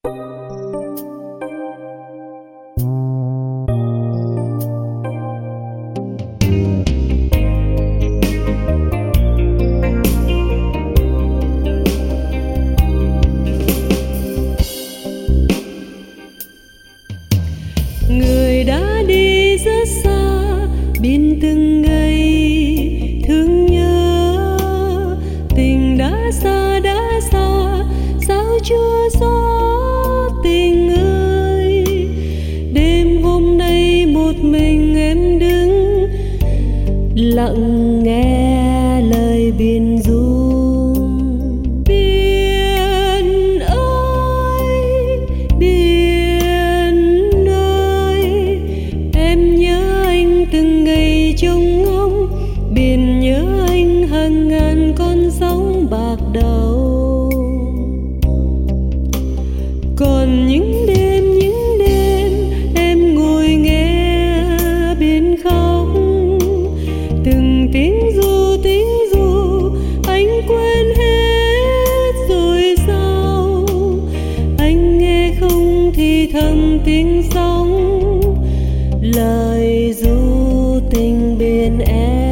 Người đã đi rất xa, biết từng ngày thương nhớ. Tình đã xa, sao chưa rõ tình ơi. Đêm hôm nay một mình em đứng lặng nghe lời biển ru. Biển ơi, biển ơi, em nhớ anh từng ngày trông ngóng. Biển nhớ anh hàng ngàn con sóng bạc đầu. Còn những đêm em ngồi nghe biển khóc. Từng tiếng ru anh quên hết rồi sao. Anh nghe không thì thầm tiếng sóng, lời ru tình bên em.